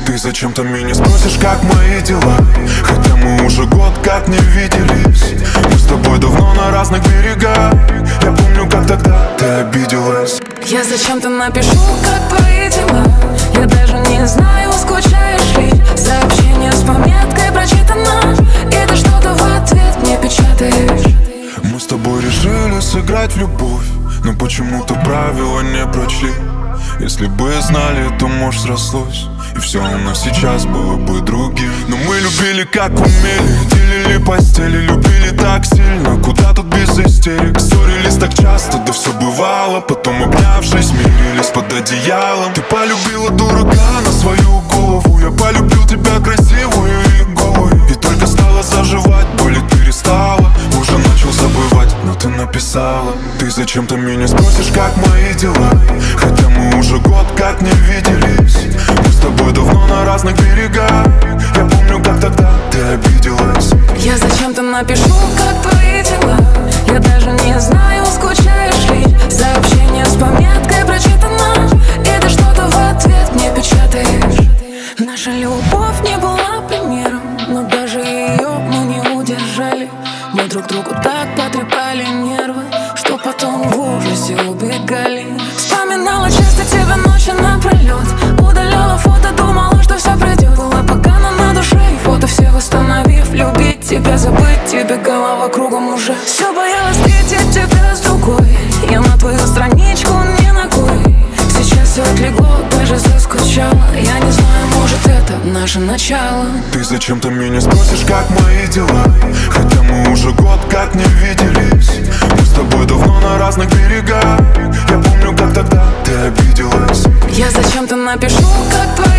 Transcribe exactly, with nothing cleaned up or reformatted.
Ты зачем-то меня спросишь, как мои дела, хотя мы уже год как не виделись. Мы с тобой давно на разных берегах. Я помню, как тогда ты обиделась. Я зачем-то напишу, как твои дела. Я даже не знаю, скучаешь ли. Сообщение с пометкой прочитано, и ты что-то в ответ мне печатаешь. Мы с тобой решили сыграть в любовь, но почему-то правила не прочли. Если бы знали, то, может, срослось, и все у нас сейчас было бы другим. Но мы любили как умели, делили постели, любили так сильно. Куда тут без истерик? Ссорились так часто, да все бывало. Потом, обнявшись, мирились под одеялом. Ты полюбила дурака на свою голову. Я полюбил тебя красивую и голую. И только стала заживать, болит перестала. Уже начал забывать, но ты написала. Ты зачем-то меня спросишь, как мои дела, хотя мы уже год как не виделись. Мы с тобой давно на разных берегах. Я помню, как тогда ты обиделась. Я зачем-то напишу, как твои дела. Я даже не знаю, скучаешь ли. Сообщение с пометкой прочитано, и ты что-то в ответ мне печатаешь. Наша любовь не была примером, но даже ее мы не удержали. Мы друг другу так потрепали нервы, что потом в ужасе убегали. Вспоминала часто тебя ночи напролет. Удаляла фото, думала, что все пройдет. Было погано на душе, и фото все восстановив. Любить тебя, забыть тебе, голова кругом уже. Все боялась встретить тебя с другой. Я на твою страничку не ногой. Сейчас все отлегло, даже заскучала. Я не знаю, может, это наше начало. Ты зачем-то меня спросишь, как мои дела, хотя мы уже год как не виделись. Мы с тобой давно на разных берегах. Я помню, как тогда ты обиделась. Я зачем-то напишу, как твои